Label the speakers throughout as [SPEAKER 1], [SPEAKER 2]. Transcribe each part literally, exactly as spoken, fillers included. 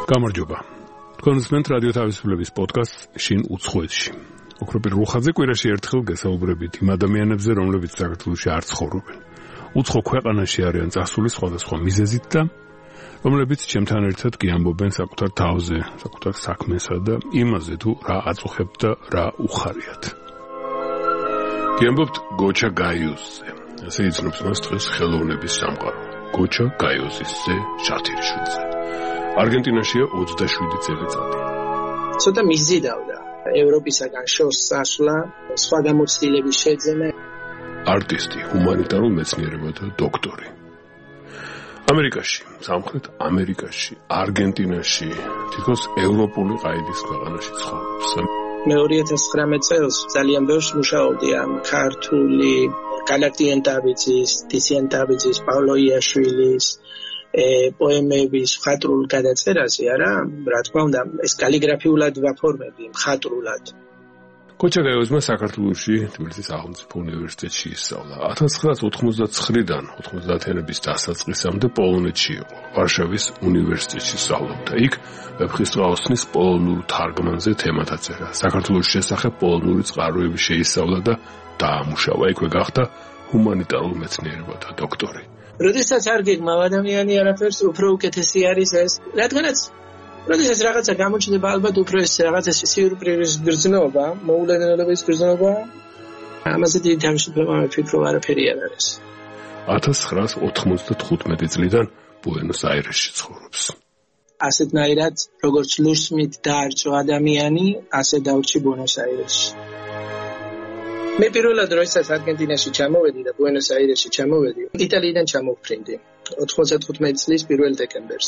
[SPEAKER 1] გამარჯობა. თქვენ უსმენთ რადიო თავისუფლების პოდკასტს შინ უცხოეთში. ოქროპირ რუხაძე კვირაში ერთხელ გესაუბრებით იმ ადამიანებზე, რომლებიც საქართველოში არ ცხოვრობენ. უცხო ქვეყანაში არიან წასული სხვადასხვა მიზეზით და რომლებიც ჩემთან ერთად გიამბობენ საკუთარ თავზე, საკუთარ საქმესა და იმაზე თუ რა აწუხებთ და რა უხარიათ. გიამბობთ გოჩა გაიუსზე. ასე იცნობს მას დღეს ხელოვნების სამყარო. გოჩა გაიუსზე შათირიშვილზე. არგენტინაშია ოცდაშვიდი წელიწადი.
[SPEAKER 2] ცოტა მიზიდავდა ევროპისაგან შორს წასვლა, სხვა გამოცდილების შეძენა.
[SPEAKER 1] არტისტი, ჰუმანიტარულ მეცნიერებათა დოქტორი. ამერიკაში, სამხრეთ ამერიკაში, არგენტინაში, თითქოს ევროპული ყაიდის ქვეყანაში ცხოვრობს.
[SPEAKER 2] მე ორი ათას ცხრამეტ წელს ძალიან ბევრს მუშაობდი ამ ქართული გალაქტიან დავიძის, ტიციან დავიძის, პავლო იაშვილის პოემების მხატვრულ გადაწერაზე, არა? რა თქმა უნდა, ეს კალიგრაფიულად ვაფორმები, მხატვრულად.
[SPEAKER 1] გოჩა გაიუსმა საქართველოში თბილისის სახელმწიფო უნივერსიტეტში ისწავლა. ათას ცხრაას ოთხმოცდაცხრიდან ოთხმოცდაათიანების დასაწყისამდე პოლონეთში იყო. ვარშავის უნივერსიტეტში სწავლობდა. იქ ვეფხისტყაოსნის პოლონურ თარგმანზე თემად აწერა. საქართველოს შესახებ პოლონური წყაროები შეისწავლა და დაამუშავა. იქვე გახდა ჰუმანიტარულ მეცნიერებათა დოქტორი.
[SPEAKER 2] როდესაც არ გეგმავ ადამიანი არაფერს, უფრო უკეთესი არის ეს, რადგანაც როდესაც რაღაცა გამოჩნდება, ალბათ უფრო ეს რაღაცა სიურპრიზის გრძნობა, მოულოდნელობის გრძნობა, ამაზე დიდი თავისუფლება მიფიქრო არაფერი არ არის.
[SPEAKER 1] ათას ცხრაას ოთხმოცდათხუთმეტი წლიდან ბუენოს-აირესში ცხოვრობს.
[SPEAKER 2] ასეთნაირად, როგორც ლურსმით დაარჩო ადამიანი, ასე დავრჩი ბუენოს-აირესში. მე პირველად როდესაც არგენტინაში ჩამოვედი და ბუენოს-აირესში ჩამოვედი, იტალიიდან ჩამოვფრინდი ოთხმოცდათხუთმეტი წლის პირველ დეკემბერს.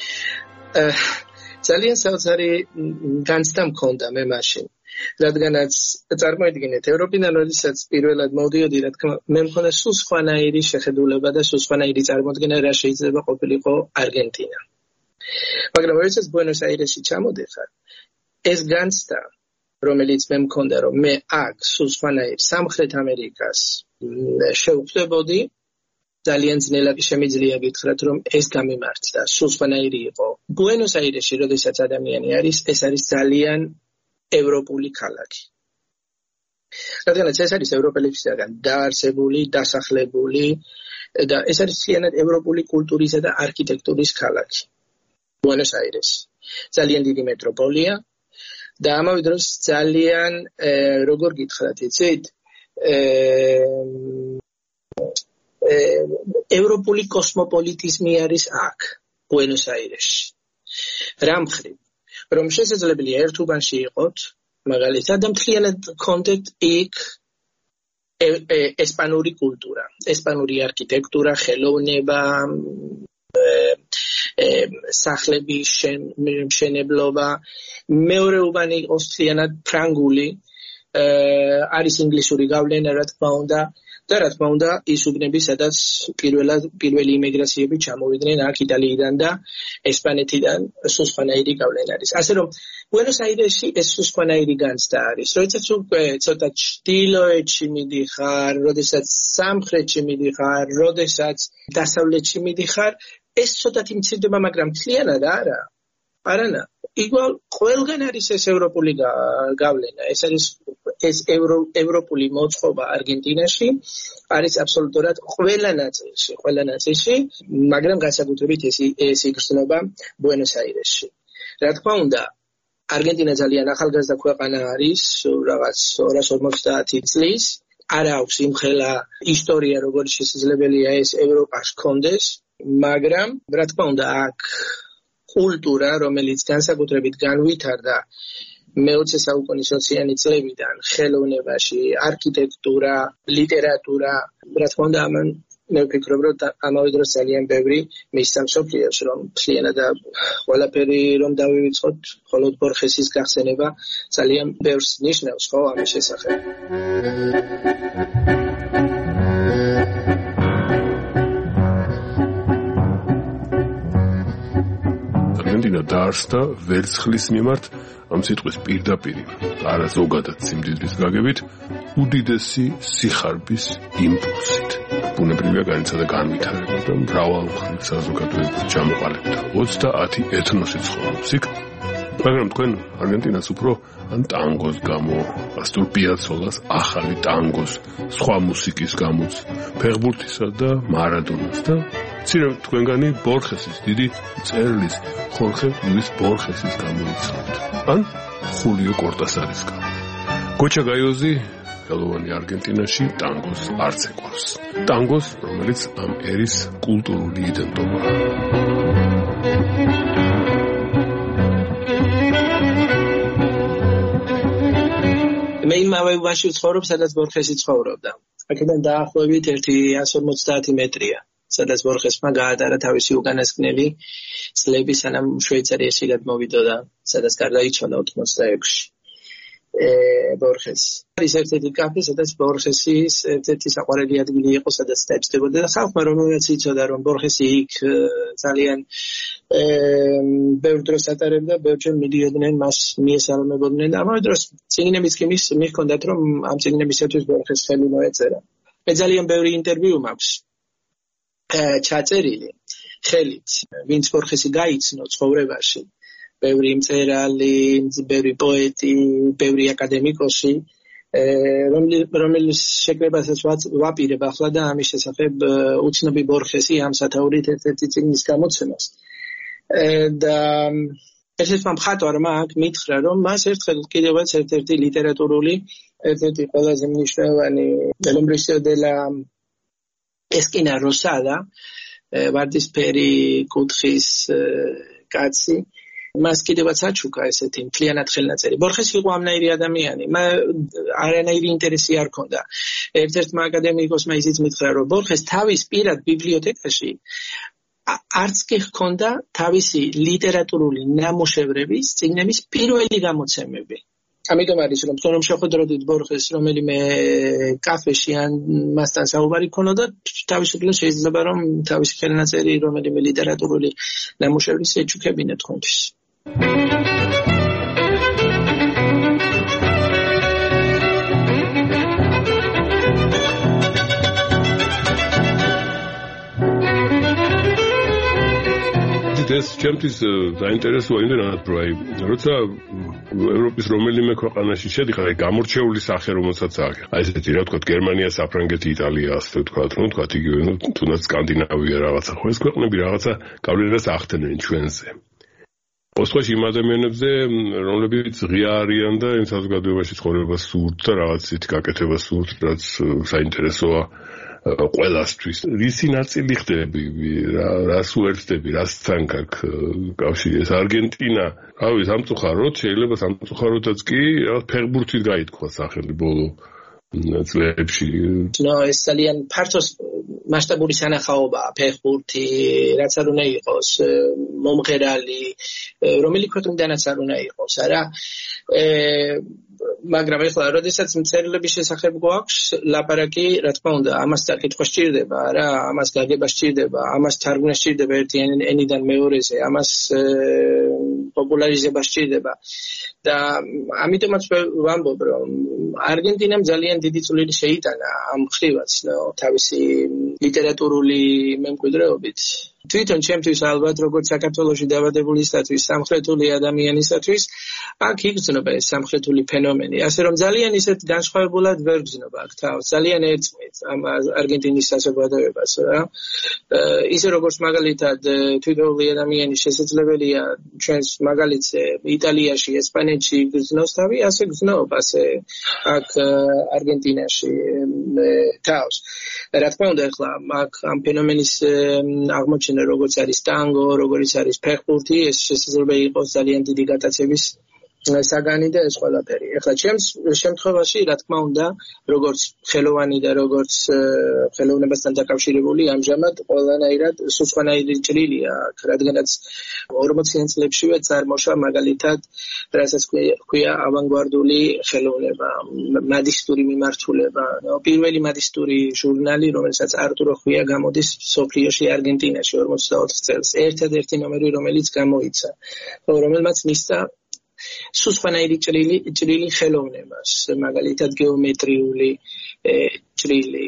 [SPEAKER 2] ძალიან საოცარი განცდა მქონდა მე მაშინ, რადგანაც წარმოიდგინეთ, ევროპიდან როდესაც პირველად მოვდიოდი, რა თქმა უნდა, მე მქონდა სულ სხვანაირი შეხედულება და სულ სხვანაირი წარმოდგენა, რა შეიძლება ყოფილიყო არგენტინა. მაგრამ როდესაც ბუენოს-აირესში ჩამოდიხარ, ეს განცდა, რომელიც მე მქონდა, რომ მე აქ სულ სხვანაირ სამხრეთ ამერიკას შევხვდებოდი, ძალიან ძნელად შემიძლია გითხრათ, რომ ეს გამიმართდა, სულ სხვანაირი იყო. ბუენოს-აირესში, როდესაც ადამიანი არის, ეს არის ძალიან ევროპული ქალაქი. რადგანაც ეს არის ევროპელებისაგან დაარსებული, დასახლებული და ეს არის მთლიანად ევროპული კულტურისა და არქიტექტურის ქალაქი. ბუენოს-აირესი. ძალიან დიდი მეტროპოლია და ამავე დროს ძალიან, როგორ გითხრათ, იცით, ევროპული კოსმოპოლიტიზმი არის აქ, ბუენოს-აირესში. რა მხრივ, რომ შესაძლებელია ერთ უბანში იყოთ, მაგალითად, და მთლიანად გქონდეთ იქ ესპანური კულტურა, ესპანური არქიტექტურა, ხელოვნება, სახლების მშენებლობა, მეორე უბანი იყოს მთლიანად ფრანგული, არის ინგლისური გავლენა, რა თქმა უნდა, და რა თქმა უნდა, ის უბნები, სადაც პირველად პირველი იმიგრაციები ჩამოვიდნენ აქ იტალიიდან და ესპანეთიდან, სულ სხვანაირი გავლენა არის. ასე რომ, ბუენოს-აირესში ეს სულ სხვანაირი განცდა არის. როდესაც უკვე ცოტა ჩრდილოეთში მიდიხარ, როდესაც სამხრეთში მიდიხარ, როდესაც დასავლეთში მიდიხარ, ეს ცოტათი მცირდება, მაგრამ მთლიანად არა. არანა, იგივე ყველგან არის ეს ევროპული გავლენა. ეს არის ეს ევროპული მოწყობა არგენტინაში არის აბსოლუტურად ყველა ნაწილში, ყველა ნაწილში, მაგრამ განსაკუთრებით ეს ეს იგრძნობა ბუენოს-აირესში. რა თქმა უნდა, არგენტინა ძალიან ახალგაზრდა ქვეყანა არის, რაღაც ორას ორმოცდაათი წლის, არ აქვს იმხელა ისტორია, როგორც შესაძლებელია ეს ევროპაში ჰქონდეს, მაგრამ რა თქმა უნდა, აქ კულტურა, რომელიც განსაკუთრებით განვითარდა მეოცე საუკუნის ოციანი წლებიდან, ხელოვნებაში, არქიტექტურა, ლიტერატურა, რა თქმა უნდა, ამან მე ვფიქრობ, რომ ამავე დროს ძალიან ბევრი მისცა მსოფლიოს, რომ მთლიანად ყველაფერი რომ დავივიწყოთ, მხოლოდ ბორხესის გახსენება ძალიან ბევრს ნიშნავს, ხო, ამის შესახებ.
[SPEAKER 1] არგენტინა დაარსდა ვერცხლის მიმართ, ამ სიტყვის პირდაპირი, არა ზოგადად სიმდიდრის გაგებით, უდიდესი სიხარბის იმპულსით. ბუნებრივია განიცადა განვითარება და მრავალმხრივ საზოგადოებად ჩამოყალიბდა. ოცდაათი ეთნოსი ცხოვრობს იქ, მაგრამ თქვენ არგენტინას უფრო ან ტანგოს გამო, ასტურ პიაცოლას ახალი ტანგოს, სხვა მუსიკის გამოც, ფეხბურთისა და მარადონას და მცირე თქვენგანი ბორხესის დიდი მწერლის ხორხე ლუის ბორხესის გამოიცნობთ. ან ხულიო კორტასარის გამო. გოჩა გაიოზი ხელოვანი არგენტინაში ტანგოს არც ეკვავს. ტანგოს, რომელიც ამ ერის კულტურული იდენტობაა.
[SPEAKER 2] მე იმავე უბანში ვცხოვრობ, სადაც ბორხესი ცხოვრობდა. აქედან დაახლოებით ერთი ათას ორმოცდაათი მეტრია, სადაც ბორხესმა გაატარა თავისი უკანასკნელი წლები, სანამ შვეიცარიაში გადმოვიდოდა, სადაც გარდაიცვალა ოთხმოცდაექვსში. ბორხესი. ის ერთ-ერთი კაფე, სადაც ბორხესის ერთ-ერთი საყვარელი ადგილი იყო, სადაც დაჯდებოდა და ხალხმა რომელსაც იცოდა, რომ ბორხესი იქ ძალიან ბევრ დროს ატარებდა, ბევრჯერ მიდიოდნენ, მას მიესალმებოდნენ და ამავე დროს წიგნებიც კი მის მიჰქონდათ, რომ ამ წიგნებისათვის ბორხეს ხელი მოეწერა. მე ძალიან ბევრი ინტერვიუ მაქვს ჩაწერილი ხელით, ვინც ბორხესი გაიცნო ცხოვრებაში. ბევრი მწერალი, ბევრი პოეტი, ბევრი აკადემიკოსი, რომლის შეკრებასაც ვაპირებ ახლა და ამის შესახებ უცნობი ბორხესი ამ სათაურით ერთ-ერთი წიგნის გამოცემას. და ერთ-ერთმა მხატვარმა აქ მითხრა, რომ მას ერთხელ კიდევაც ერთ-ერთი ლიტერატურული, ერთ-ერთი ყველაზე მნიშვნელოვანი Lombroso de la Esquina Rosada, ვარდისფერი კუთხის კაცი მას კიდევაც აჩუქა ესეთი მთლიანად ხელნაწერი. ბორხესი იყო ამნაირი ადამიანი, არანაირი ინტერესი არ ჰქონდა. ერთ-ერთმა აკადემიკოსმა ისიც მითხრა, რომ ბორხეს თავის პირად ბიბლიოთეკაში არც კი ჰქონდა თავისი ლიტერატურული ნამუშევრების წიგნების პირველი გამოცემები. ამიტომ არის რომ თორემ შეხვედროდით ბორხეს რომელიმე კაფეში ან მასთან საუბარი ქონოდა, თავისუფლად შეიძლება რომ თავისი ხელნაწერი რომელიმე ლიტერატურული ნამუშევრის ეჩუქებინა თქვენთვის.
[SPEAKER 1] ეს ჩემთვის დაინტერესოა იმდენად, რომ აი როცა ევროპის რომელიმე ქვეყანაში შედიხარ, აი გამორჩეული სახე რომელსაც აქვს. აი ესეთი რა ვთქვათ, გერმანია, საფრანგეთი, იტალია, ასე ვთქვათ, ну ვთქვათ იგივე, ну თუნდაც სკანდინავია რაღაცა, ხო ეს ქვეყნები რაღაცა გავლენას ახდენენ ჩვენზე. ოსვაში იმ ადამიანებზე, რომლებიც ღია არიან და იმ საზოგადოებაში ცხოვრებას სურთ და რაღაც ისეთი გაკეთებას სურთ, რაც საინტერესოა ყველასთვის. რისი ნაწილი ხდები, რას უერთდები, რასთან გაქვს კავშირი? ეს არგენტინა, რავი, სამწუხაროდ, შეიძლება სამწუხაროდაც კი რაღაც ფეხბურთით გაითქვა სახელი ბოლო წლებში.
[SPEAKER 2] ნო, ეს ძალიან ფართო მასშტაბური სანახაობაა ფეხბურთი, რაც არ უნდა იყოს, მომღერალი, რომელი ქვეყნიდანაც არ უნდა იყოს, არა? მაგრამ ეხლა, როდესაც მწერლების შესახებ გვაქვს ლაპარაკი, რა თქმა უნდა, ამას დაკითხვა სჭირდება, რა, ამას გაგება სჭირდება, ამას თარგმნა სჭირდება ერთი ენიდან მეორეზე, ამას პოპულარიზება სჭირდება. და ამიტომაც ვამბობ, რომ არგენტინამ ძალიან დიდი წვლილი შეიტანა ამ მხრივაც, თავისი ლიტერატურული მემკვიდრეობით. თვითონ ჩემთვის ალბათ, როგორც საქართველოში დაბადებულისათვის, სამხრეთული ადამიანისათვის, აქ იგრძნობა ეს სამხრეთული ფენომენი. ასე რომ ძალიან ისეთ განსხვავებულად ვერ გრძნობა აქ თავს, ძალიან ერწყმით ამ არგენტინის საზოგადოებას, რა. ისე როგორც მაგალითად თვითონული ადამიანის შესაძლებელია ჩვენს მაგალითზე იტალიაში, ესპანეთში გრძნობს თავი, ასე გრძნობს ასე აქ არგენტინაში თავს. რა თქმა უნდა, ახლა აქ ამ ფენომენის აღმოჩენა როგორც არის ტანგო, როგორც არის ფეხბურთი, ეს შესაძლებელი იყოს ძალიან დიდი გატაცების საგანი და ეს ყველაფერი. ახლა ჩემს შემთხვევაში, რა თქმა უნდა, როგორც ხელოვანი და როგორც ხელოვნებასთან დაკავშირებული, ამჟამად ყველანაირად სხვანაირი ჭრილია აქ, რადგანაც ორმოციან წლებშივე წარმოშვა მაგალითად, რასაც ქვია ავანგარდული ხელოვნება, მადისტური მიმართულება. პირველი მადისტური ჟურნალი, რომელსაც არტურო ხვია გამოდის სოფლიოში არგენტინაში ორმოცდაოთხ წელს. ერთადერთი ნომერი, რომელიც გამოიცა, რომელმაც მისცა სუსხანაირი ჭრილი ჭრილი ხელოვნებას, მაგალითად გეომეტრიული ჭრილი,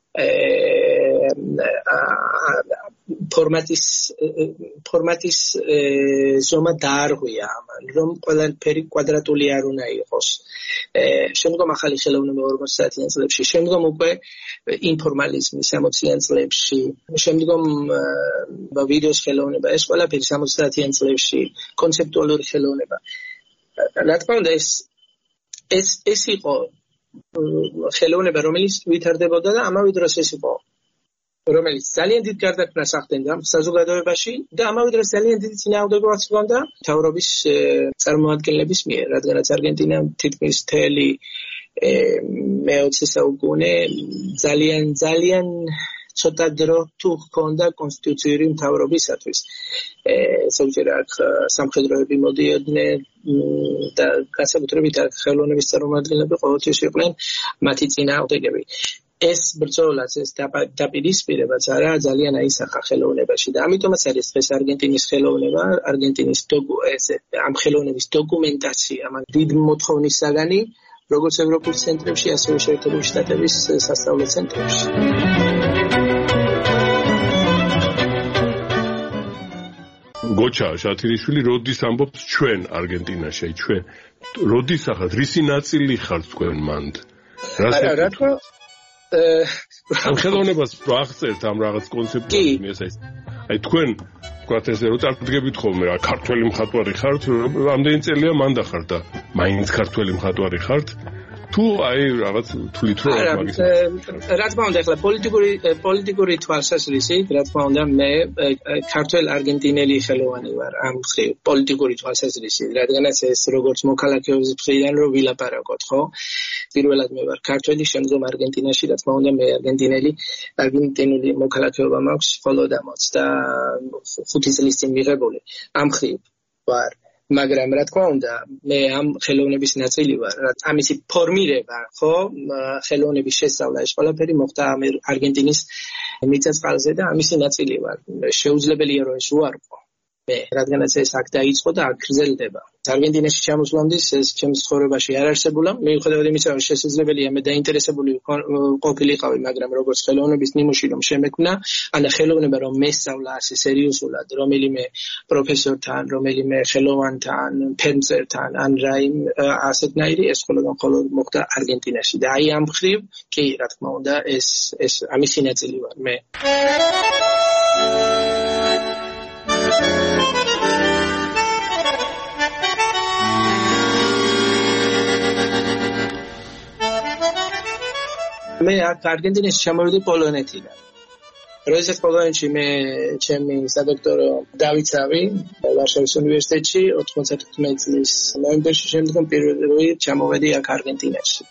[SPEAKER 2] ფორმატის ფორმატის ზომა დაარღვია ამან, რომ ყველაფერი კვადრატული არ უნდა იყოს. შემდგომ ახალი ხელოვნება ორმოცდაათიან წლებში, შემდგომ უკვე ინფორმალიზმი სამოციან წლებში, შემდგომ ვიდეოს ხელოვნება, ეს ყველაფერი სამოცდაათიან წლებში, კონცეპტუალური ხელოვნება. რა თქმა უნდა, ეს ეს ეს იყო ხელოვნება, რომელიც ვითარდებოდა და ამავე დროს ეს იყო რომელიც ძალიან დიდ გარდაქმნას ახდენდა საზოგადოებაში და ამავე დროს ძალიან დიდი წინააღმდეგობაც ჰქონდა მთავრობის წარმომადგენლების მიერ, რადგანაც არგენტინა თითქმის მთელი მეოცე საუკუნე ძალიან ძალიან ცოტა დრო თუ ჰქონდა კონსტიტუციური მთავრობისათვის. ზოგჯერ აქ სამხედროები მოდიოდნენ და განსაკუთრებით აქ ხელოვნების წარმომადგენლები ყოველთვის იყვნენ მათი წინააღმდეგები. ეს ბრძოლაც, ეს დაპირისპირებაც არა ძალიან აისახა ხელოვნებაში და ამიტომაც არის დღეს არგენტინის ხელოვნება, არგენტინის ამ ხელოვნების დოკუმენტაცია, ამან დიდ მოთხოვნის საგანი, როგორც ევროპულ ცენტრებში, ასევე შეერთებული შტატების სასწავლო ცენტრებში.
[SPEAKER 1] გოჩა შათირიშვილი როდის ამბობს ჩვენ არგენტინაში, ჩვენ როდის ახლა რისი ნაწილი ხართ თქვენ მანდ?
[SPEAKER 2] რა რა თქმა
[SPEAKER 1] ამ ხელოვნებას აღწერთ ამ რაღაც კონცეფტუალიზმის ეს აი თქვენ ვთქვათ ესე რომ წარდგებით ხოლმე რა ქართველი მხატვარი ხართ ამდენი წელია მანდა ხართ და მაინც ქართველი მხატვარი ხართ თუ აი რაღაც თვლით რომ
[SPEAKER 2] მაგის რა თქმა უნდა ახლა პოლიტიკური პოლიტიკური თვალსაზრისით რა თქმა უნდა მე ქართველ არგენტინელი ხელოვანი ვარ ამ მხრივ პოლიტიკური თვალსაზრისით რადგანაც ეს როგორც მოქალაქეობის მხრიდან რომ ვილაპარაკოთ ხო პირველად მე ვარ ქართველი შემდგომ არგენტინაში რა თქმა უნდა მე არგენტინელი არგენტინული მოქალაქეობა მაქვს მხოლოდ ოცდახუთი წლის წინ მიღებული ამ მხრივ ვარ მაგრამ რა თქმა უნდა მე ამ ხელოვნების ნაწილი ვარ ამისი ფორმირება ხო ხელოვნების შესწავლა ეს ყველაფერი მოხდა არგენტინის მიწა-წყალზე და ამისი ნაწილი ვარ შეუძლებელია რომ ეს უარყო მე რადგანაც ეს აქ დაიწყო და აქ გრძელდება არგენტინაში ჩამოსვლამდე ეს ჩემს ცხოვრებაში არ არსებულა მიუხედავად იმისა რომ შესაძლებელია მე დაინტერესებული ყოფილიყავი მაგრამ როგორც ხელოვნების ნიმუში რომ შემექმნა ან ხელოვნება რომ მესწავლა ასე სერიოზულად რომელიმე პროფესორთან რომელიმე ხელოვანთან ფერმერთან ან რაიმ ასეთნაირი ეს ყველგან მხოლოდ მოხდა არგენტინაში და აი ამ მხრივ კი რა თქმა უნდა ეს ეს ამისი ნაწილი ვარ მე მე აქ არგენტინაში ჩამოვედი პოლონეთიდან. როდესაც პოლონეთში მე ჩემი სადოქტორო დავიცავი ვარშავის უნივერსიტეტში ოთხმოცდათხუთმეტი წლის ნოემბერში შემდგომ პირველი ჩამოვედი აქ არგენტინაში.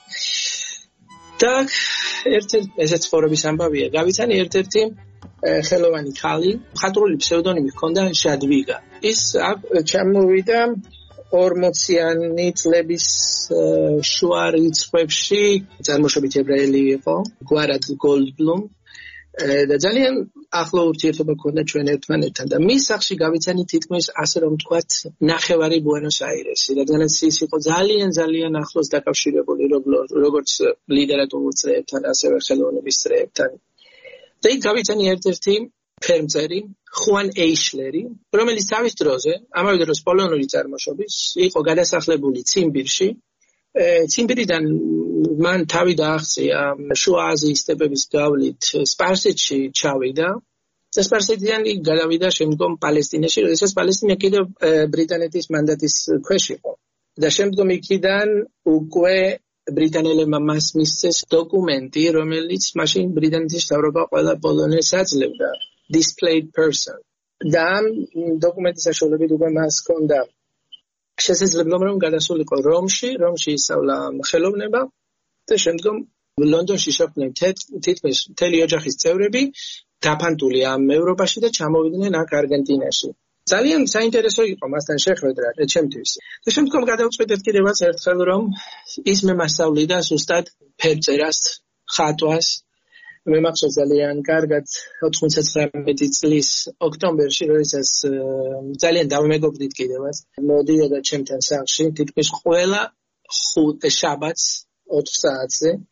[SPEAKER 2] და ერთ-ერთი ესეც ცხოვრების ამბავია. გავიცანი ერთ-ერთი ხელოვანი ქალი, მხატვრული ფსევდონიმი ჰქონდა ჟადვიგა. ის აქ ჩამოვიდა ორმოციანი წლების შუა რიცხვებში წარმოშობით ებრაელი იყო გვარად გოლდბლუმ და ძალიან ახლო ურთიერთობა ჰქონდა ჩვენ ერთმანეთთან და მის სახში გავიცანი თითქმის ასე რომ ვთქვათ ნახევარი ბუენოს-აირესი რადგანაც ის იყო ძალიან ძალიან ახლოს დაკავშირებული როგორც ლიტერატურულ წრეებთან ასევე ხელოვნების წრეებთან და იქ გავიცანი ერთ-ერთი ფერმერი ხუან ეიშლერი, რომელიც თავის დროზე, ამავე დროს პოლონური წარმოშობის, იყო გადასახლებული ციმბირში. ციმბირიდან მან თავი დააღწია შუა აზიის სტეპების გავლით სპარსეთში ჩავიდა. და სპარსეთიდან გადავიდა შემდგომ პალესტინაში, როდესაც პალესტინა კიდევ ბრიტანეთის მანდატის ქვეშ იყო. და შემდგომ იქიდან უკვე ბრიტანელებმა მას მისცეს დოკუმენტი, რომელიც მაშინ ბრიტანეთის მთავრობა ყველა პოლონელს აძლევდა. displayed person. და ამ დოკუმენტის საშუალებით უკვე მას ჰქონდა შესაძლებლობა რომ გადასულიყო რომში, რომში ისწავლა ხელოვნება და შემდგომ ლონდონში შეხვდნენ თითქმის მთელი ოჯახის წევრები დაფანტული ამ ევროპაში და ჩამოვიდნენ აქ არგენტინაში. ძალიან საინტერესო იყო მასთან შეხვედრა ჩემთვის. და შემდგომ გადავწყვეტეთ კიდევაც ერთხელ რომ ის მე მასწავლიდა ზუსტად ფერწერას, ხატვას მე მახსოვს ძალიან კარგად ოცდათვრამეტი წლის ოქტომბერში, როდესაც ძალიან დავმეგობრდით კიდევაც. მოდიოდა ჩემთან სახლში, თითქმის ყველა შაბათს ოთხ საათზე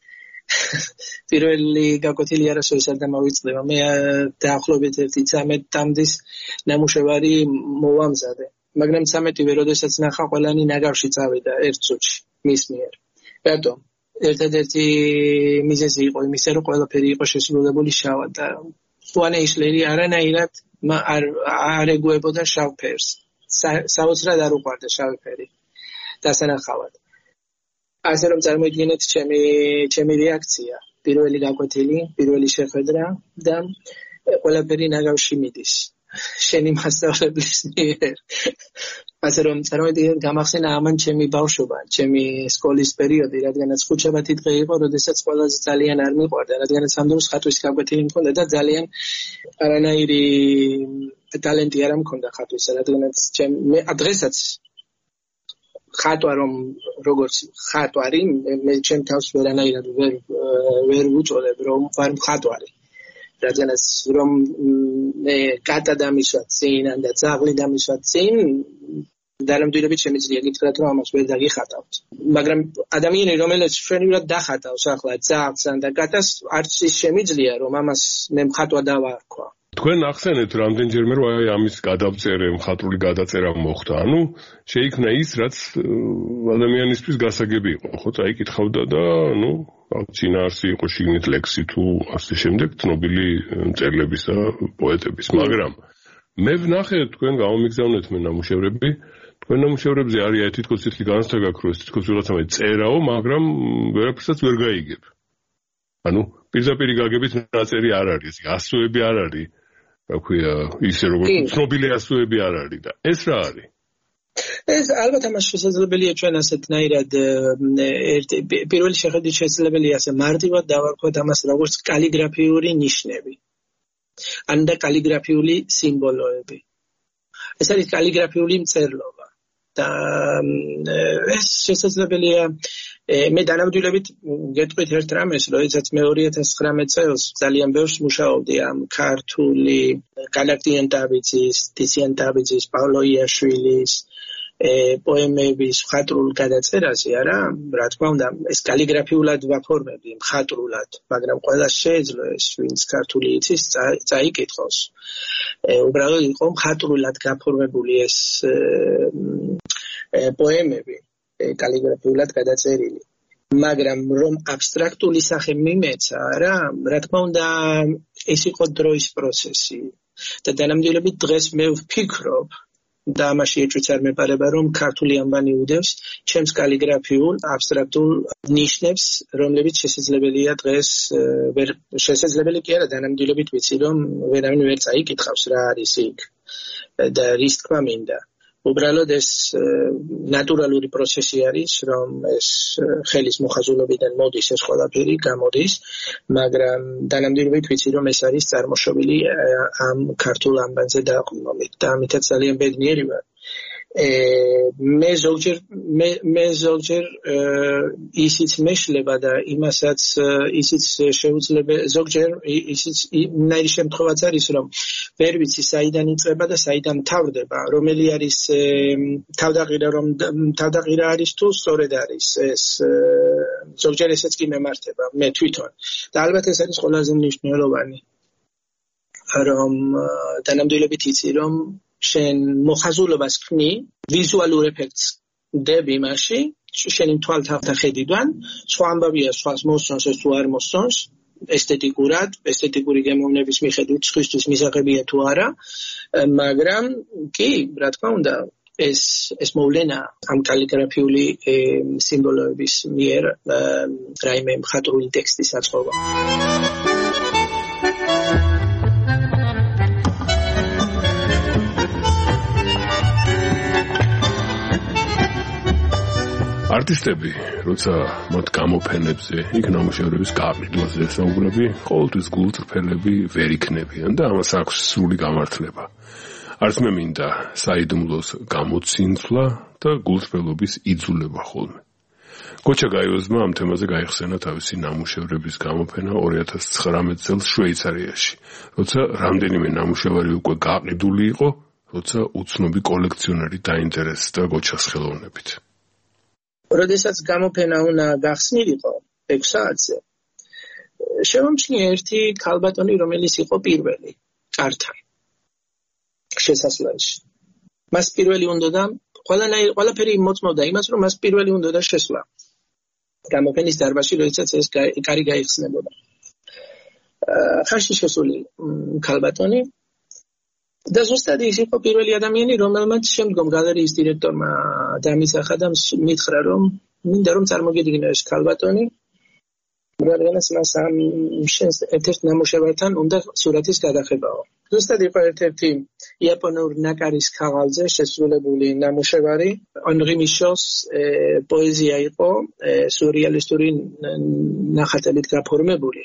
[SPEAKER 2] პირველი გაკვეთილი არასოდეს არ დამავიწყდება. მე დაახლოებით ერთი ცამეტ ტამდის ნამუშევარი მოვამზადე. მაგრამ ცამეტივე როდესაც ნახა ყველანი ნაგავში წავიდა ერთ წუთში მის მიერ. რატომ? ერთადერთი მიზეზი იყო იმისა, რომ ყველაფერი იყო შესრულებული შავად და ხუანე ისლერი არანაირად არ არ ეგუებოდა შავ ფერს. საოცრად არ უყვარდა შავი ფერი დასანახავად. ასე რომ წარმოიდგინეთ ჩემი ჩემი რეაქცია, პირველი გაკვეთილი, პირველი შეხვედრა და ყველაფერი ნაგავში მიდის. შენი მასწავლებლის მიერ. ასე რომ წარმოიდგინეთ გამახსენა ამან ჩემი ბავშვობა, ჩემი სკოლის პერიოდი, რადგანაც ხუთშაბათი დღე იყო, როდესაც ყველაზე ძალიან არ მიყვარდა, რადგანაც ამ დროს ხატვის გაკვეთილი მქონდა და ძალიან არანაირი ტალენტი არ მქონდა ხატვისა, რადგანაც მე დღესაც ხატვა რომ როგორც ხატვარი, მე ჩემ თავს ვერანაირად ვერ ვერ ვუწოდებ რომ ვარ მხატვარი. რადგანაც რომ მე კატა დამისვა წინ და ძაღლი დამისვა წინ დანამდვილებით შემიძლია გითხრათ რომ ამას ვერ დაგიხატავთ. მაგრამ ადამიანი რომელიც მშვენივრად დახატავს ახლა ძაღლს და კატას არც ის შემიძლია რომ ამას მე მხატვა დავარქვა.
[SPEAKER 1] თქვენ ახსენეთ რამდენჯერმე რომ აი ამის გადაწერე, მხატვრული გადაწერა მოხდა. ანუ შეიქმნა ის, რაც ადამიანისთვის გასაგები იყო, ხო? აი კითხავდა და ნუ წინაარსი იყო შიგნით ლექსი თუ ასე შემდეგ ცნობილი მწერლების და პოეტების. მაგრამ მე ვნახე თქვენ გამომიგზავნეთ მე ნამუშევრები. თქვენ ნამუშევრებზე არის თითქოს ისეთი განცდა გაქვს, რომ თითქოს ვიღაცამ წერაო, მაგრამ ვერაფერსაც ვერ გაიგებ. ანუ პირდაპირ გაგებით ნაწერი არ არის, ასოები არ არის. რა ქვია, ისე როგორც ცნობილი ასოები არ არის და ეს რა არის?
[SPEAKER 2] ეს ალბათ ამას შესაძლებელია ჩვენ ასეთნაირად პირველი შეხედვით შესაძლებელია ასე მარტივად დავარქვათ ამას როგორც კალიგრაფიული ნიშნები. ან და კალიგრაფიული სიმბოლოები. ეს არის კალიგრაფიული მწერლობა. და ეს შესაძლებელია მე დანამდვილებით გეტყვით ერთ რამეს, როდესაც მე ორი ათას ცხრამეტ წელს ძალიან ბევრს მუშაობდი ამ ქართული გალაქტიან დავიძის, ტიციან დავიძის, პავლო იაშვილის პოემების მხატვრულ გადაწერაზე, არა, რა თქმა უნდა, ეს კალიგრაფიულად ვაფორმებდი, მხატვრულად, მაგრამ ყველას შეეძლო ეს, ვინც ქართული იცის, წაიკითხოს. უბრალოდ იყო მხატვრულად გაფორმებული ეს პოემები, კალიგრაფიულად გადაწერილი. მაგრამ რომ აბსტრაქტული სახე მიმეცა, რა, რა თქმა უნდა, ეს იყო დროის პროცესი. და დანამდვილებით დღეს მე ვფიქრობ და ამაში ეჭვიც არ მეპარება, რომ ქართული ანბანი უდევს ჩემს კალიგრაფიულ აბსტრაქტულ ნიშნებს, რომლებიც შესაძლებელია დღეს ვერ შესაძლებელი კი არა, დანამდვილებით ვიცი, რომ ვერავინ ვერ წაიკითხავს რა არის იქ და რის თქმა მინდა. უბრალოდ ეს ნატურალური პროცესი არის, რომ ეს ხელის მოხაზულობიდან მოდის ეს ყველაფერი, გამოდის, მაგრამ დანამდვილებით ვიცი, რომ ეს არის წარმოშობილი ამ ქართულ ანბანზე დაყრდნობით და ამითაც ძალიან ბედნიერი ვარ. მე ზოგჯერ მე მე ზოგჯერ ისიც მეშლება და იმასაც ისიც შეუძლია ზოგჯერ ისიც ნაირი შემთხვევაც არის რომ ვერ ვიცი საიდან იწყება და საიდან მთავრდება, რომელი არის თავდაღირა რომ თავდაღირა არის თუ სწორედ არის ეს ზოგჯერ ესეც კი მემართება მე თვითონ და ალბათ ეს არის ყველაზე მნიშვნელოვანი რომ დანამდვილებით იცი რომ შენ მოხაზულობას ქმნი, ვიზუალურ ეფექტს დები მასში, შენი თვალთა ხედიდან, სხვა ამბავია სხვას მოსწონს, ეს თუ არ მოსწონს, ესთეტიკურად, ესთეტიკური გემოვნების მიხედვით სხვისთვის მისაღებია თუ არა, მაგრამ კი, რა თქმა უნდა, ეს ეს მოვლენა ამ კალიგრაფიული სიმბოლოების მიერ რაიმე მხატვრული ტექსტის აწყობა.
[SPEAKER 1] არტისტები, როცა მათ გამოფენებზე, იქ ნამუშევრების გაყიდვაზე ესაუბრები, ყოველთვის გულწრფელები ვერ იქნებიან და ამას აქვს სრული გამართლება. არც მე მინდა საიდუმლოს გამოცინცვლა და გულწრფელობის იძულება ხოლმე. გოჩა გაიოზმა ამ თემაზე გაიხსენა თავისი ნამუშევრების გამოფენა ორი ათას ცხრამეტ წელს შვეიცარიაში, როცა რამდენიმე ნამუშევარი უკვე გაყიდული იყო, როცა უცნობი კოლექციონერი დაინტერესდა გოჩას ხელოვნებით.
[SPEAKER 2] როდესაც გამოფენა უნდა გახსნილიყო ექვს საათზე, შევამჩნია ერთი ქალბატონი, რომელიც იყო პირველი კართან შესასვლელში. მას პირველი უნდა და ყველანაირ ყველაფერი მოწმობდა იმას, რომ მას პირველი უნდა და შესვლა გამოფენის დარბაზში, როდესაც ეს კარი გაიხსნებოდა. ხარში შესული ქალბატონი და ზუსტად ის იყო პირველი ადამიანი, რომელმაც შემდგომ გალერეის დირექტორმა დამისახა და მითხრა, რომ მინდა რომ წარმოგიდგინო ეს ქალბატონი, რადგანაც მას ამ შენს ერთ-ერთ ნამუშევართან უნდა სურათის გადახებაო. ზუსტად იყო ერთ-ერთი იაპონურ ნაკარის ქაღალდზე შესრულებული ნამუშევარი, Henri Michaud's პოეზია იყო, სურეალისტური ნახატებით გაფორმებული.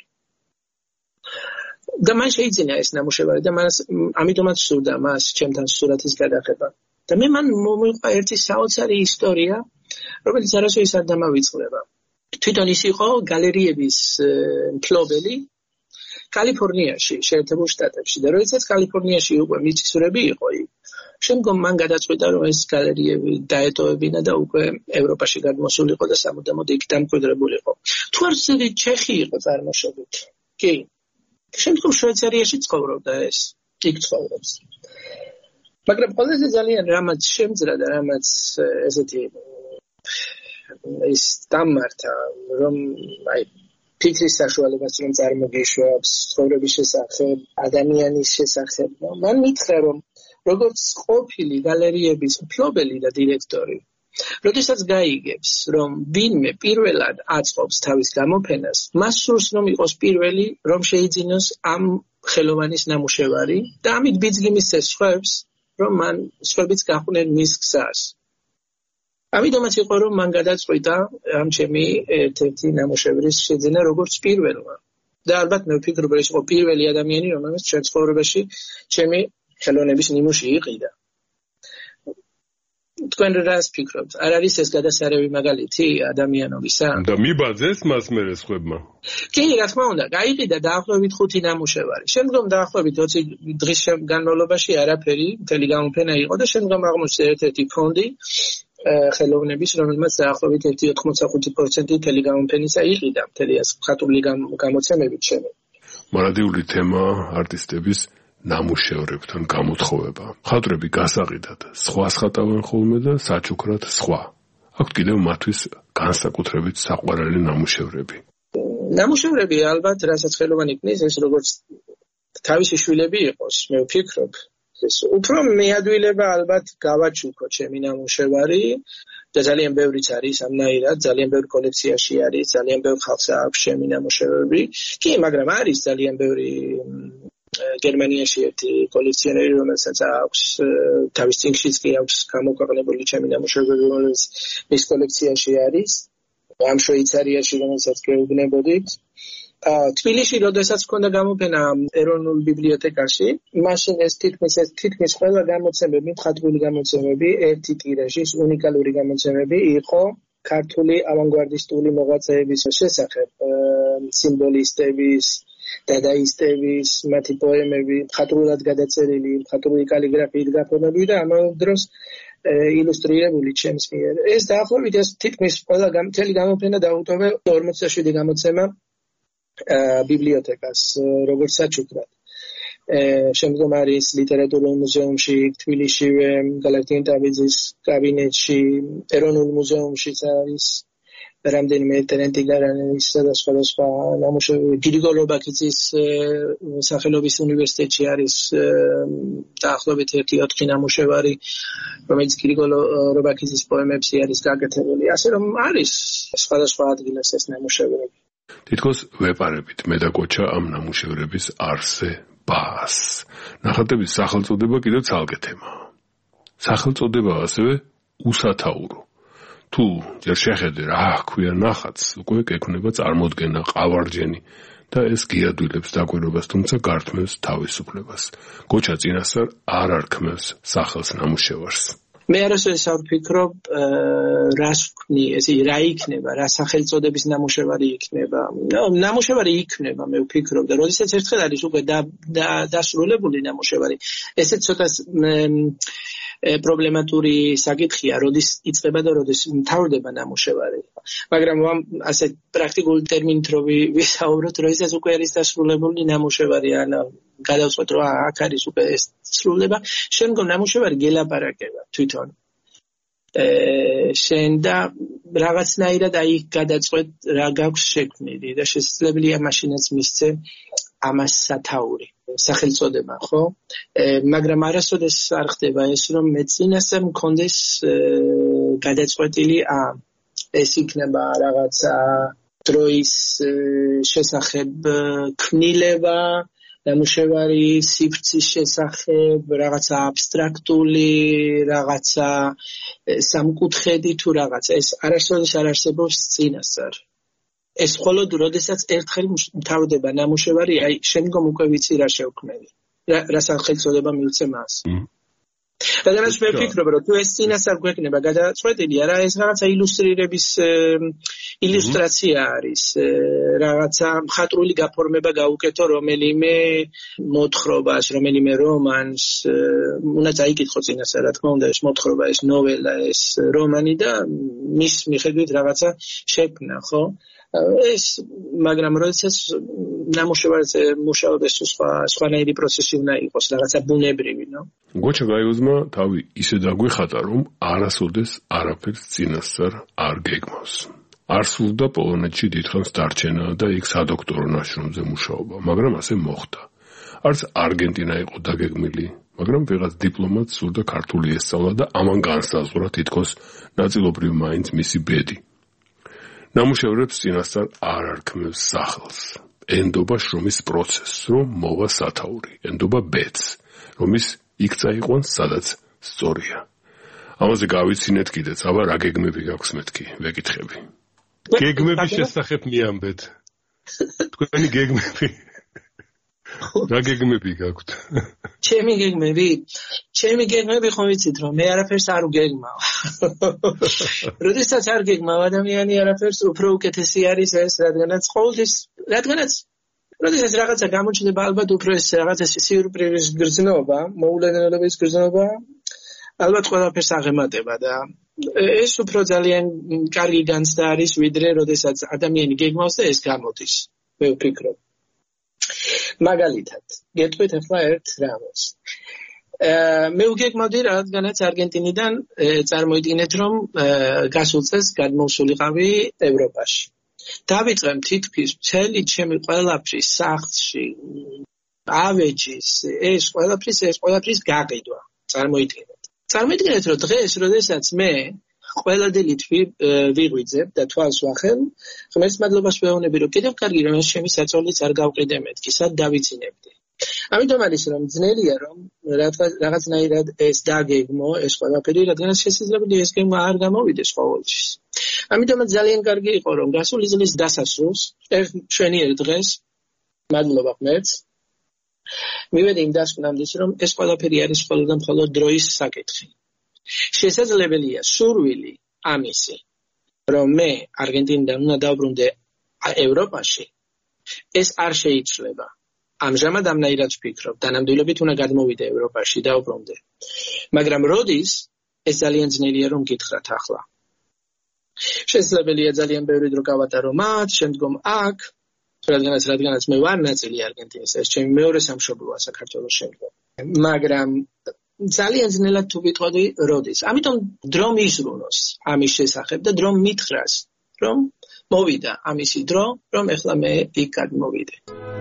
[SPEAKER 2] და მან შეიძინა ეს ნამუშევარი და მას ამიტომაც სურდა მას ჩემთან სურათის გადახება. და მე მან მომიყვა ერთი საოცარი ისტორია, რომელიც არასოდეს არ დამავიწყდება. თვითონ ის იყო გალერეების მფლობელი კალიფორნიაში, შეერთებულ შტატებში და როდესაც კალიფორნიაში უკვე მიწისძვრები იყო იქ, შემდგომ მან გადაწყვიტა, რომ ეს გალერეები დაეტოვებინა და უკვე ევროპაში გადმოსულიყო და სამუდამოდ იქ დამკვიდრებულიყო. თუ არ ვცდით, ჩეხი იყო წარმოშობით. კი. შემდგომ შვეიცარიაში ცხოვრობდა ეს, იქ ცხოვრობს. მაგრამ ყველაზე ძალიან რამაც შემძრა და რამაც ესეთი ის დამართა, რომ აი ფიქრის საშუალებას რომ წარმოგიშვებს ცხოვრების შესახებ, ადამიანის შესახებ. მან მითხრა, რომ როგორც ყოფილი გალერეების მფლობელი და დირექტორი, როდესაც გაიგებს, რომ ვინმე პირველად აწყობს თავის გამოფენას, მას სურს რომ იყოს პირველი, რომ შეიძინოს ამ ხელოვანის ნამუშევარი და ამით ბიძგი მისცეს სხვებს, რომ მან სხვებიც გაყვნენ მის გზას. ამიტომაც იყო, რომ მან გადაწყვიტა ამ ჩემი ერთ-ერთი ნამუშევრის შეძენა როგორც პირველმა. და ალბათ მე ვფიქრობ, რომ ეს იყო პირველი ადამიანი, რომელიც ჩემს ცხოვრებაში ჩემი ხელოვნების ნიმუში იყიდა. თქვენ რას ფიქრობთ? არ არის ეს გადასარევი მაგალითი ადამიანობისა?
[SPEAKER 1] და მიბაძეს მას მერე სხვებმა.
[SPEAKER 2] კი, რა თქმა უნდა, გაიყიდა დაახლოებით ხუთი ნამუშევარი. შემდგომ დაახლოებით ოცი დღის განმავლობაში არაფერი, მთელი გამოფენა იყო და შემდგომ აღმოჩნდა ერთ-ერთი ფონდი ხელოვნების, რომელმაც დაახლოებით ერთი ოცდახუთი პროცენტი მთელი გამოფენისა იყიდა, მთელი ეს მხატვრული გამოცემებით ჩემი.
[SPEAKER 1] მარადიული თემა არტისტების ნამუშევრებთან გამოთხოვება. მხატვრები გასაყიდად სხვას ხატავენ ხოლმე და საჩუქრად სხვა. აქვთ კიდევ მათთვის განსაკუთრებით საყვარელი ნამუშევრები.
[SPEAKER 2] ნამუშევრები ალბათ, რასაც ხელოვანი ქმნის, ეს როგორც თავისი შვილები იყოს, მე ვფიქრობ. ეს უფრო მეადვილება ალბათ გავაჩუქო ჩემი ნამუშევარი და ძალიან ბევრიც არის ამნაირად, ძალიან ბევრ კოლექციაში არის, ძალიან ბევრ ხალხს აქვს ჩემი ნამუშევრები. კი, მაგრამ არის ძალიან ბევრი გერმანიაში ერთი კოლექციონერი, რომელსაც აქვს თავის წინშიც კი აქვს გამოქვეყნებული ჩემი ნამუშევრები, რომელიც მის კოლექციაში არის. ამ შვეიცარიაში, რომელსაც გეუბნებოდით. თბილისში, როდესაც ჰქონდა გამოფენა ეროვნულ ბიბლიოთეკაში, მაშინ ეს თითქმის ეს თითქმის ყველა გამოცემები, მხატვრული გამოცემები, ერთი ტირაჟის უნიკალური გამოცემები იყო ქართული ავანგარდისტული მოღვაწეების შესახებ, სიმბოლისტების, დადაისტების, მათი პოემები, მხატვრულად გადაწერილი, მხატვრული კალიგრაფიით გაფორმებული და ამავე დროს ილუსტრირებული ჩემს მიერ. ეს დაახლოებით ეს თითქმის ყველა მთელი გამოფენა დაუტოვე ორმოცდაშვიდი გამოცემა ბიბლიოთეკას, როგორც საჩუქრად. შემდგომ არის ლიტერატურულ მუზეუმში, თბილისშივე, გალაკტიონ ტაბიძის კაბინეტში, ეროვნულ მუზეუმშიც არის რამდენიმე ტერენტი გარანის და სხვადასხვა ნამუშევრები. გრიგო რობაქიძის სახელობის უნივერსიტეტში არის დაახლოებით ერთი ოთხი ნამუშევარი, რომელიც გრიგო რობაქიძის პოემებში არის გაკეთებული. ასე რომ არის სხვადასხვა ადგილას ეს ნამუშევრები.
[SPEAKER 1] თითქოს ვეპარებით მე და კოჩა ამ ნამუშევრების არსებობას. ნახატების სახელწოდება კიდევ ცალკე თემაა. სახელწოდება ასევე უსათაურო. თუ ჯერ შეხედე რა ქვია ნახატს, უკვე გექნება წარმოდგენა, ყავარჯენი და ეს გიადვილებს დაკვირვებას, თუმცა გართმევს თავისუფლებას. კოჩა წინასწარ არ არქმევს სახელს ნამუშევარს.
[SPEAKER 2] მე არასოდეს არ ვფიქრობ, რას ვქმნი, ესე რა იქნება, რა სახელწოდების ნამუშევარი იქნება. ნამუშევარი იქნება, მე ვფიქრობ და როდესაც ერთხელ არის უკვე დასრულებული ნამუშევარი, ესეც ცოტა პრობლემატური საკითხია, როდის იწყება და როდის მთავრდება ნამუშევარი. მაგრამ ასე პრაქტიკულ ტერმინით რო ვისაუბროთ, როდესაც უკვე არის დასრულებული ნამუშევარი, ან გადავწყვეტ რომ აქ არის უკვე ეს სრულდება, შემდგომ ნამუშევარი გელაპარაკება თვითონ. შენ და რაღაცნაირად აი გადაწყვეტ რა გაქვს შექმნილი და შესაძლებელია მაშინაც მისცე ამას სათაური სახელწოდება, ხო? მაგრამ არასოდეს არ ხდება ეს, რომ მე წინასწარ მქონდეს გადაწყვეტილი ა ეს იქნება რაღაცა დროის შესახებ ქმნილება, ნამუშევარი სივრცის შესახებ, რაღაცა აბსტრაქტული, რაღაცა სამკუთხედი თუ რაღაცა. ეს არასოდეს არ არსებობს წინასწარ. ეს მხოლოდ როდესაც ერთხელ მთავრდება ნამუშევარი, აი შემდგომ უკვე ვიცი რა შევქმნილი. რა სახელწოდება მივცე მას. რადგანაც მე ვფიქრობ, რომ თუ ეს წინასწარ გვექნება გადაწყვეტილი, არა ეს რაღაცა ილუსტრირების ილუსტრაცია არის, რაღაცა მხატვრული გაფორმება გაუკეთო რომელიმე მოთხრობას, რომელიმე რომანს, უნდა წაიკითხო წინასწარ, რა თქმა უნდა, ეს მოთხრობა, ეს ნოველა, ეს რომანი და მის მიხედვით რაღაცა შექმნა, ხო? ეს მაგრამ როდესაც ნამუშევარზე მუშაობს სხვა სხვანაირი პროცესი უნდა იყოს, რაღაცა ბუნებრივი, ნო?
[SPEAKER 1] გოჩა გაიოზმა თავი ისე დაგვიხატა, რომ არასოდეს არაფერს წინასწარ არ გეგმავს. არ სურდა პოლონეთში დიდხანს დარჩენა და იქ სადოქტორო ნაშრომზე მუშაობა, მაგრამ ასე მოხდა. არც არგენტინა იყო დაგეგმილი, მაგრამ ვიღაც დიპლომატს სურდა ქართული ესწავლა და ამან განსაზღვრა თითქოს ნაწილობრივ მაინც მისი ბედი. ნამუშევრებს წინასწარ არ არქმევს სახელს. ენდობა შრომის პროცესს, რომ მოვა სათაური, ენდობა ბედს, რომ ის იქ წაიყვანს, სადაც სწორია. ამაზე გავიცინეთ კიდეც, აბა რა გეგმები გაქვს მეთქი, ვეკითხები. გეგმების შესახებ მიამბეთ. თქვენი გეგმები. რა გეგმები გაქვთ?
[SPEAKER 2] ჩემი გეგმები? ჩემი გეგმები ხომ ვიცით რომ მე არაფერს არ ვგეგმავ. როდესაც არ გეგმავ ადამიანი არაფერს უფრო უკეთესი არის ეს, რადგანაც ყოველთვის, რადგანაც როდესაც რაღაცა გამოჩნდება ალბათ უფრო ეს რაღაცა სიურპრიზის გრძნობა, მოულოდნელობის გრძნობა, ალბათ ყველაფერს აღემატება და ეს უფრო ძალიან კარგი განცდა არის, ვიდრე როდესაც ადამიანი გეგმავს და ეს გამოდის. მე ვფიქრობ. მაგალითად, გეტყვით ახლა ერთ რამეს. მე ვგეგმავდი, რადგანაც არგენტინიდან წარმოიდგინეთ, რომ გასულ წელს გადმოვსულიყავი ევროპაში. დავიწყე თითქმის მთელი ჩემი ყველაფრის სახლში, ავეჯის, ეს ყველაფრის ეს ყველაფრის გაყიდვა. წარმოიდგინეთ. წარმოიდგინეთ, რომ დღეს, როდესაც მე ყველადელით ვიღვიძებ და თვალს ვახელ, ღმერთს მადლობას ვეუბნები, რომ კიდევ კარგი რომ ეს ჩემი საწოლიც არ გავყიდე მეთქი, სად დავიცინებდი. ამიტომ არის რომ ძნელია რომ რაღაცნაირად ეს დაგეგმო, ეს ყველაფერი, რადგანაც შესაძლებელია ეს გეგმა არ გამოვიდეს ყოველთვის. ამიტომ ძალიან კარგი იყო რომ გასული წლის დასასრულს, ერთ მშვენიერ დღეს, მადლობა ღმერთს, მივედი იმ დასკვნამდე, რომ ეს ყველაფერი არის მხოლოდ და მხოლოდ დროის საკითხი. შესაძლებელია სურვილი ამისი, რომ მე არგენტინიდან უნდა დავბრუნდე ევროპაში, ეს არ შეიცვლება. ამჟამად ამნაირად ვფიქრობ, დანამდვილებით უნდა გადმოვიდე ევროპაში, დავბრუნდე. მაგრამ როდის, ეს ძალიან ძნელია რომ გითხრათ ახლა. შესაძლებელია ძალიან ბევრი დრო გავატარო მათ, შემდგომ აქ, რადგანაც რადგანაც მე ვარ ნაწილი არგენტინის, ეს ჩემი მეორე სამშობლოა საქართველოს შემდგომ. მაგრამ ძალიან ძნელად თუ ვიტყოდი როდის. ამიტომ დრო მიზრუნოს ამის შესახებ და დრო მითხრას, რომ მოვიდა ამისი დრო, რომ ეხლა მე იქ გადმოვიდე.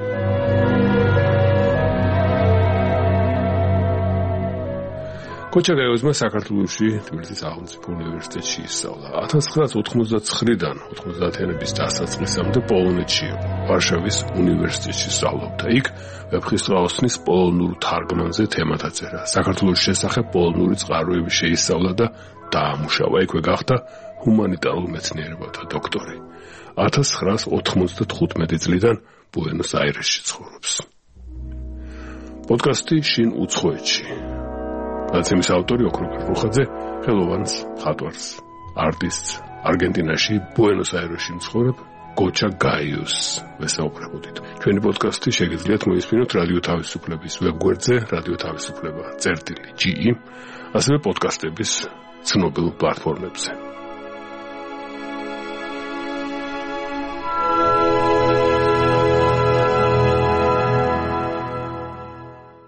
[SPEAKER 1] გოჩა გაიოზმა საქართველოში თბილისის სახელმწიფო უნივერსიტეტში ისწავლა. ათას ცხრაას ოთხმოცდაცხრიდან ოცდაათიანების დასაწყისამდე პოლონეთში იყო. ვარშავის უნივერსიტეტში სწავლობდა. იქ ვეფხისტყაოსნის პოლონურ თარგმანზე თემად აწერა. საქართველოს შესახებ პოლონური წყაროები შეისწავლა და დაამუშავა. იქვე გახდა ჰუმანიტარულ მეცნიერებათა დოქტორი. ათას ცხრაას ოთხმოცდათხუთმეტი წლიდან ბუენოს-აირესში ცხოვრობს. პოდკასტი შინ უცხოეთში. გადაცემის ავტორი ოქროპერ რუხაძე, ხელოვანს, მხატვარს, არტისტს, არგენტინაში, ბუენოს-აირესში მცხოვრებ გოჩა გაიუსს ვესაუბრებოდით. ჩვენი პოდკასტი შეგიძლიათ მოისმინოთ რადიო თავისუფლების ვებგვერდზე, რადიო თავისუფლება წერტილი ჯი ი, ასევე პოდკასტების ცნობილ პლატფორმებზე.